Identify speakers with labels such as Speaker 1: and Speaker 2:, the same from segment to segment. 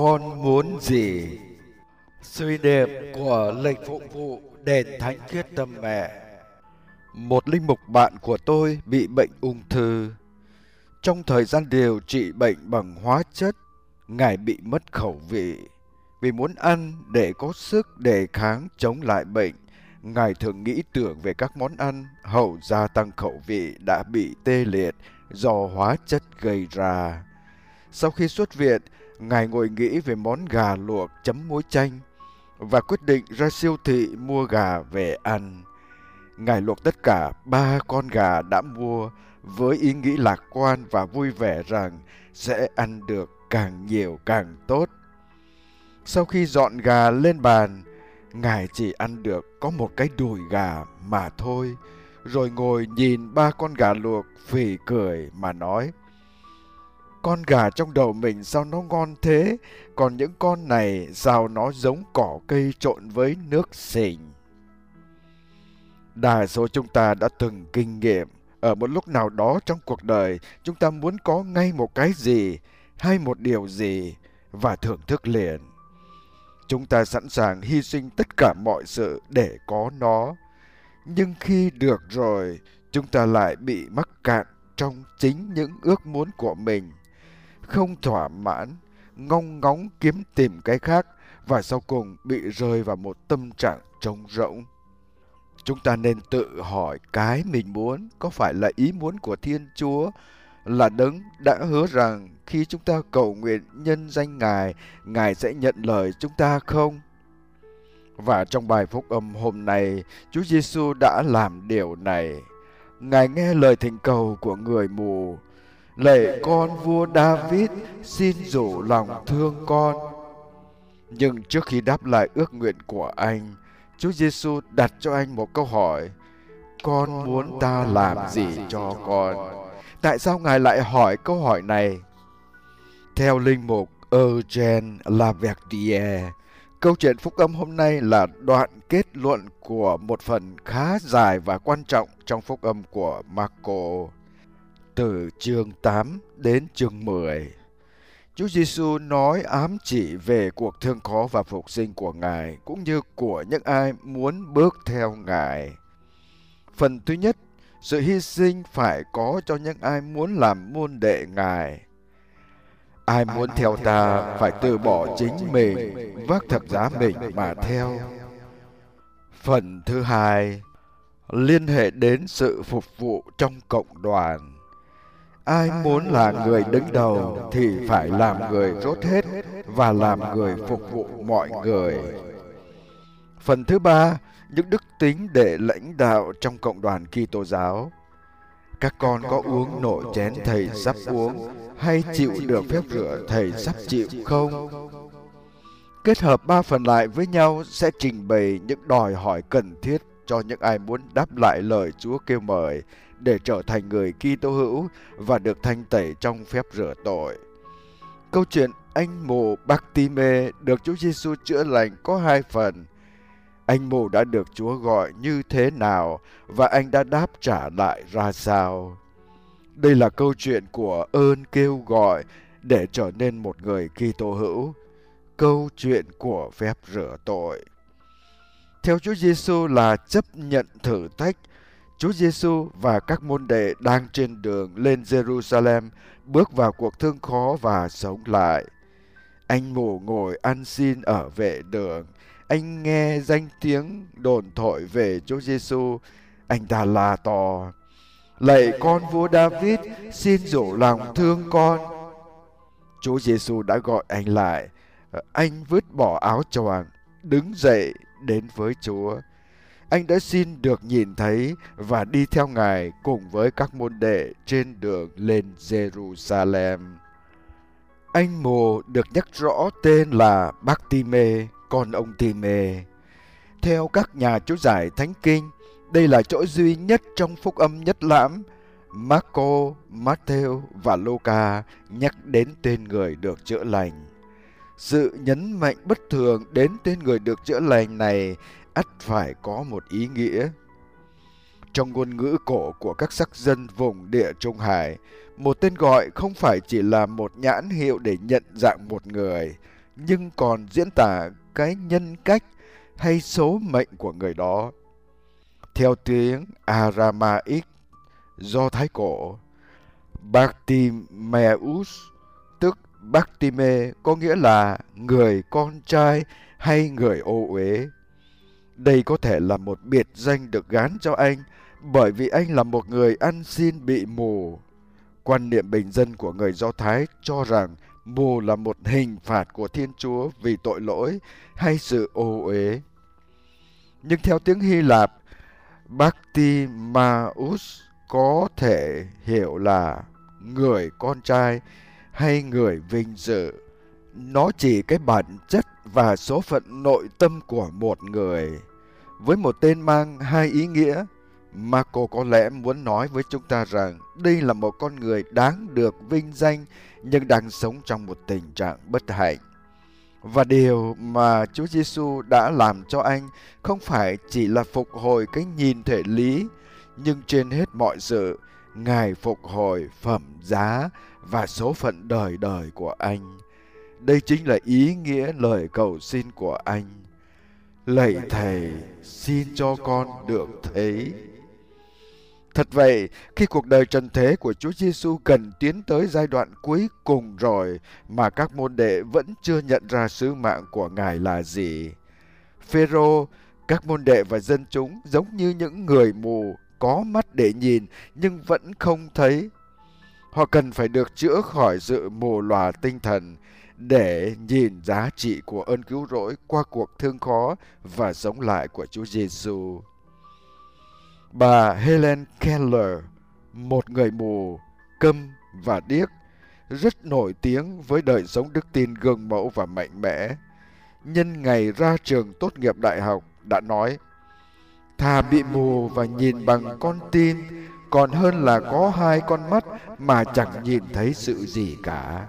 Speaker 1: con muốn gì? Suy niệm của lịch phụng vụ đền Thánh Khiết Tâm Mẹ. Một linh mục bạn của tôi bị bệnh ung thư. Trong thời gian điều trị bệnh bằng hóa chất, Ngài bị mất khẩu vị. Vì muốn ăn để có sức đề kháng chống lại bệnh, Ngài thường nghĩ tưởng về các món ăn hậu gia tăng khẩu vị đã bị tê liệt do hóa chất gây ra. Sau khi xuất viện, Ngài ngồi nghĩ về món gà luộc chấm muối chanh và quyết định ra siêu thị mua gà về ăn. Ngài luộc tất cả 3 con gà đã mua với ý nghĩ lạc quan và vui vẻ rằng sẽ ăn được càng nhiều càng tốt. Sau khi dọn gà lên bàn, Ngài chỉ ăn được có một cái đùi gà mà thôi, rồi ngồi nhìn 3 con gà luộc phì cười mà nói: con gà trong đầu mình sao nó ngon thế, còn những con này sao nó giống cỏ cây trộn với nước sình. Đa số chúng ta đã từng kinh nghiệm, ở một lúc nào đó trong cuộc đời, chúng ta muốn có ngay một cái gì hay một điều gì và thưởng thức liền. Chúng ta sẵn sàng hy sinh tất cả mọi sự để có nó. Nhưng khi được rồi, chúng ta lại bị mắc cạn trong chính những ước muốn của mình, không thỏa mãn, ngông ngóng kiếm tìm cái khác và sau cùng bị rơi vào một tâm trạng trống rỗng. Chúng ta nên tự hỏi cái mình muốn có phải là ý muốn của Thiên Chúa, là Đấng đã hứa rằng khi chúng ta cầu nguyện nhân danh Ngài, Ngài sẽ nhận lời chúng ta không? Và trong bài phúc âm hôm nay, Chúa Giêsu đã làm điều này. Ngài nghe lời thỉnh cầu của người mù: lạy con vua David, xin rủ lòng thương con. Nhưng trước khi đáp lại ước nguyện của anh, Chúa Giêsu đặt cho anh một câu hỏi: con muốn ta làm gì cho con? Tại sao Ngài lại hỏi câu hỏi này? Theo linh mục Eugène Laverdiere, câu chuyện phúc âm hôm nay là đoạn kết luận của một phần khá dài và quan trọng trong phúc âm của Marco, từ chương 8 đến chương 10. Chúa Giêsu nói ám chỉ về cuộc thương khó và phục sinh của Ngài, cũng như của những ai muốn bước theo Ngài. Phần thứ nhất, sự hy sinh phải có cho những ai muốn làm môn đệ Ngài. Ai muốn theo ta phải từ bỏ chính mình, vác thập giá mình mà theo. Phần thứ hai, liên hệ đến sự phục vụ trong cộng đoàn. Ai muốn là người đứng đầu thì phải làm người rốt hết và làm người phục vụ mọi người. Phần thứ ba, những đức tính để lãnh đạo trong cộng đoàn Kitô giáo. Các con có uống nổi chén thầy sắp uống hay chịu được phép rửa thầy sắp chịu không? Kết hợp 3 phần lại với nhau sẽ trình bày những đòi hỏi cần thiết cho những ai muốn đáp lại lời Chúa kêu mời để trở thành người Kitô hữu và được thanh tẩy trong phép rửa tội. Câu chuyện anh mù Bartimê được Chúa Giêsu chữa lành có 2 phần. Anh mù đã được Chúa gọi như thế nào và anh đã đáp trả lại ra sao? Đây là câu chuyện của ơn kêu gọi để trở nên một người Kitô hữu, câu chuyện của phép rửa tội. Theo Chúa Giêsu là chấp nhận thử thách, Chúa Giêsu và các môn đệ đang trên đường lên Jerusalem bước vào cuộc thương khó và sống lại. Anh mù ngồi ăn xin ở vệ đường. Anh nghe danh tiếng đồn thổi về Chúa Giêsu. Anh ta la to: lạy con vua David, xin rủ lòng thương con. Chúa Giêsu đã gọi anh lại. Anh vứt bỏ áo choàng, đứng dậy đến với Chúa. Anh đã xin được nhìn thấy và đi theo Ngài cùng với các môn đệ trên đường lên Jerusalem. Anh mù được nhắc rõ tên là Bartimê, con ông Timê. Theo các nhà chú giải Thánh Kinh, đây là chỗ duy nhất trong phúc âm nhất lãm Marco, Matthew và Luca nhắc đến tên người được chữa lành. Sự nhấn mạnh bất thường đến tên người được chữa lành này ắt phải có một ý nghĩa. Trong ngôn ngữ cổ của các sắc dân vùng Địa Trung Hải, một tên gọi không phải chỉ là một nhãn hiệu để nhận dạng một người, nhưng còn diễn tả cái nhân cách hay số mệnh của người đó. Theo tiếng Aramaic Do Thái cổ, Bartimaeus, tức Bartime, có nghĩa là người con trai hay người ô uế. Đây có thể là một biệt danh được gán cho anh bởi vì anh là một người ăn xin bị mù. Quan niệm bình dân của người Do Thái cho rằng mù là một hình phạt của Thiên Chúa vì tội lỗi hay sự ô uế. Nhưng theo tiếng Hy Lạp, Bartimaeus có thể hiểu là người con trai hay người vinh dự. Nó chỉ cái bản chất và số phận nội tâm của một người. Với một tên mang hai ý nghĩa, Marco có lẽ muốn nói với chúng ta rằng đây là một con người đáng được vinh danh nhưng đang sống trong một tình trạng bất hạnh. Và điều mà Chúa Giêsu đã làm cho anh không phải chỉ là phục hồi cái nhìn thể lý, nhưng trên hết mọi sự, Ngài phục hồi phẩm giá và số phận đời đời của anh. Đây chính là ý nghĩa lời cầu xin của anh. Lạy Thầy, xin cho con được thấy. Thật vậy, khi cuộc đời trần thế của Chúa Giêsu cần tiến tới giai đoạn cuối cùng rồi mà các môn đệ vẫn chưa nhận ra sứ mạng của Ngài là gì. Phêrô, các môn đệ và dân chúng giống như những người mù, có mắt để nhìn nhưng vẫn không thấy. Họ cần phải được chữa khỏi sự mù lòa tinh thần để nhìn giá trị của ơn cứu rỗi qua cuộc thương khó và sống lại của Chúa Giêsu. Bà Helen Keller, một người mù, câm và điếc, rất nổi tiếng với đời sống đức tin gương mẫu và mạnh mẽ. Nhân ngày ra trường tốt nghiệp đại học đã nói: "Thà bị mù và nhìn bằng con tim, còn hơn là có hai con mắt mà chẳng nhìn thấy sự gì cả."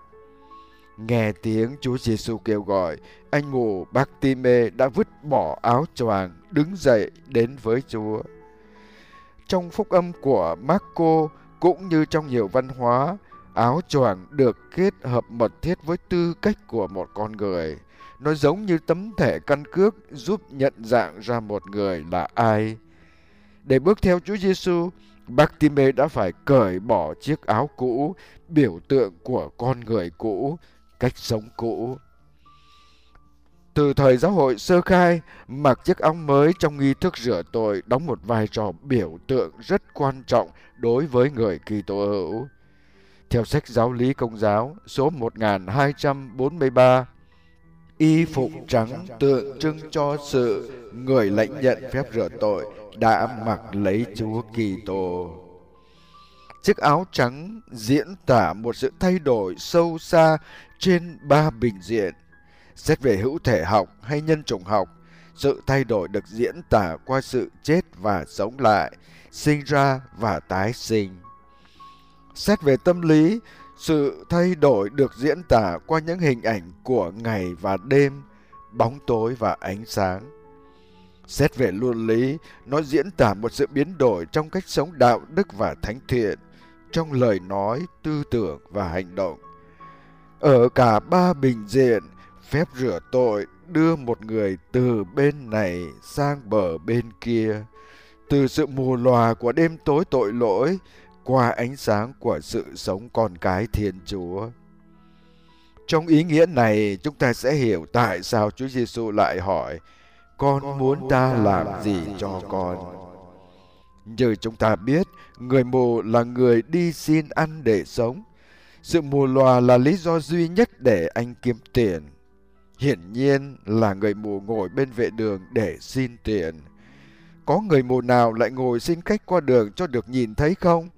Speaker 1: Nghe tiếng Chúa Giêsu kêu gọi, anh mù Bartime đã vứt bỏ áo choàng, đứng dậy đến với Chúa. Trong phúc âm của Marco cũng như trong nhiều văn hóa, áo choàng được kết hợp mật thiết với tư cách của một con người. Nó giống như tấm thẻ căn cước giúp nhận dạng ra một người là ai. Để bước theo Chúa Giêsu, Bartime đã phải cởi bỏ chiếc áo cũ, biểu tượng của con người cũ, cách sống cũ. Từ thời giáo hội sơ khai, mặc chiếc áo mới trong nghi thức rửa tội đóng một vai trò biểu tượng rất quan trọng đối với người Kitô hữu. Theo sách Giáo lý Công giáo số 1243, y phục trắng tượng trưng cho sự người lãnh nhận phép rửa tội đã mặc lấy Chúa Kitô. Chiếc áo trắng diễn tả một sự thay đổi sâu xa trên ba bình diện. Xét về hữu thể học hay nhân chủng học, sự thay đổi được diễn tả qua sự chết và sống lại, sinh ra và tái sinh. Xét về tâm lý, sự thay đổi được diễn tả qua những hình ảnh của ngày và đêm, bóng tối và ánh sáng. Xét về luân lý, nó diễn tả một sự biến đổi trong cách sống đạo đức và thánh thiện, trong lời nói, tư tưởng và hành động. Ở cả ba bình diện, phép rửa tội đưa một người từ bên này sang bờ bên kia, từ sự mù lòa của đêm tối tội lỗi qua ánh sáng của sự sống con cái Thiên Chúa. Trong ý nghĩa này, chúng ta sẽ hiểu tại sao Chúa Giêsu lại hỏi: "Con muốn ta làm gì cho con?" Như chúng ta biết, người mù là người đi xin ăn để sống. Sự mù lòa là lý do duy nhất để anh kiếm tiền. Hiển nhiên là người mù ngồi bên vệ đường để xin tiền. Có người mù nào lại ngồi xin khách qua đường cho được nhìn thấy không?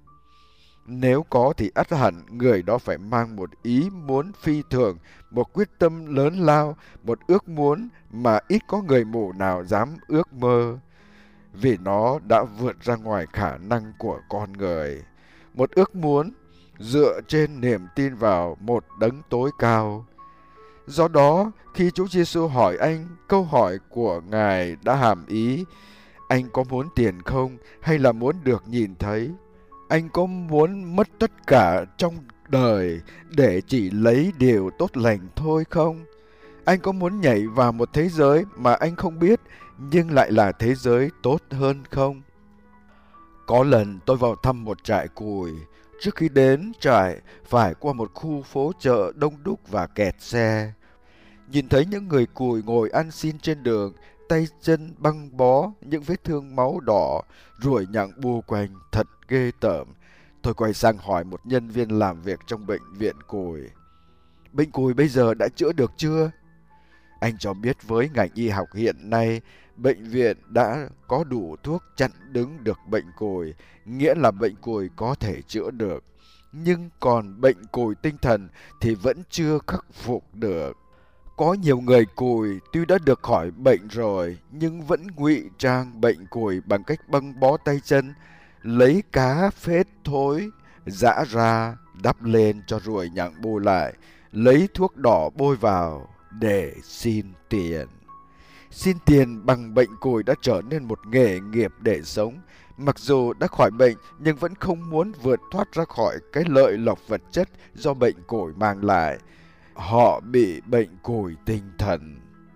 Speaker 1: Nếu có thì ắt hẳn người đó phải mang một ý muốn phi thường, một quyết tâm lớn lao, một ước muốn mà ít có người mù nào dám ước mơ, vì nó đã vượt ra ngoài khả năng của con người. Một ước muốn dựa trên niềm tin vào một đấng tối cao. Do đó, khi Chúa Giêsu hỏi anh, câu hỏi của Ngài đã hàm ý: anh có muốn tiền không, hay là muốn được nhìn thấy? Anh có muốn mất tất cả trong đời để chỉ lấy điều tốt lành thôi không? Anh có muốn nhảy vào một thế giới mà anh không biết nhưng lại là thế giới tốt hơn không? Có lần tôi vào thăm một trại cùi. Trước khi đến trại, phải qua một khu phố chợ đông đúc và kẹt xe. Nhìn thấy những người cùi ngồi ăn xin trên đường, tay chân băng bó, những vết thương máu đỏ, ruồi nhặng bu quanh, thật ghê tởm. Tôi quay sang hỏi một nhân viên làm việc trong bệnh viện cùi. Bệnh cùi bây giờ đã chữa được chưa? Anh cho biết với ngành y học hiện nay, bệnh viện đã có đủ thuốc chặn đứng được bệnh cùi, nghĩa là bệnh cùi có thể chữa được. Nhưng còn bệnh cùi tinh thần thì vẫn chưa khắc phục được. Có nhiều người cùi tuy đã được khỏi bệnh rồi nhưng vẫn ngụy trang bệnh cùi bằng cách băng bó tay chân, lấy cá phết thối, giã ra, đắp lên cho ruồi nhặng bôi lại, lấy thuốc đỏ bôi vào để xin tiền. Xin tiền bằng bệnh cùi đã trở nên một nghề nghiệp để sống. Mặc dù đã khỏi bệnh nhưng vẫn không muốn vượt thoát ra khỏi cái lợi lộc vật chất do bệnh cùi mang lại. Họ bị bệnh cùi tinh thần.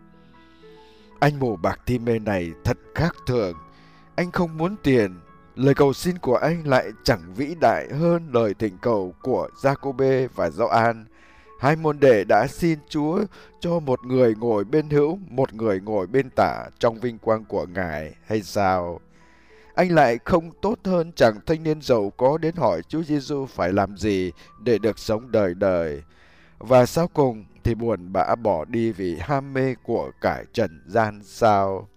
Speaker 1: Anh mù bạc thi mê này thật khác thường. Anh không muốn tiền. Lời cầu xin của anh lại chẳng vĩ đại hơn lời thỉnh cầu của Giacôbê và Gioan. Hai môn đệ đã xin Chúa cho một người ngồi bên hữu, một người ngồi bên tả trong vinh quang của Ngài hay sao? Anh lại không tốt hơn chàng thanh niên giàu có đến hỏi Chúa Giêsu phải làm gì để được sống đời đời. Và sau cùng thì buồn bã bỏ đi vì ham mê của cải trần gian sao?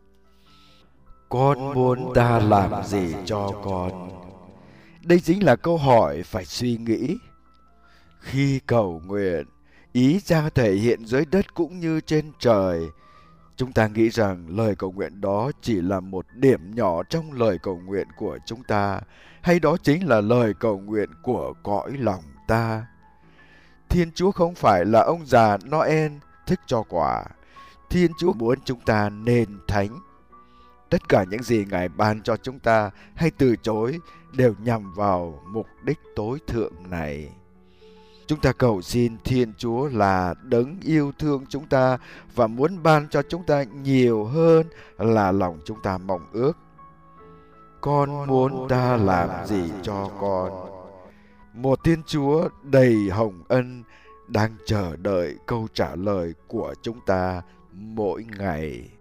Speaker 1: Con muốn ta làm gì cho con? Đây chính là câu hỏi phải suy nghĩ. Khi cầu nguyện, ý Cha thể hiện dưới đất cũng như trên trời. Chúng ta nghĩ rằng lời cầu nguyện đó chỉ là một điểm nhỏ trong lời cầu nguyện của chúng ta, hay đó chính là lời cầu nguyện của cõi lòng ta. Thiên Chúa không phải là ông già Noel thích cho quà. Thiên Chúa muốn chúng ta nên thánh. Tất cả những gì Ngài ban cho chúng ta hay từ chối đều nhằm vào mục đích tối thượng này. Chúng ta cầu xin Thiên Chúa là đấng yêu thương chúng ta và muốn ban cho chúng ta nhiều hơn là lòng chúng ta mong ước. Con muốn ta làm gì cho con? Một Thiên Chúa đầy hồng ân đang chờ đợi câu trả lời của chúng ta mỗi ngày.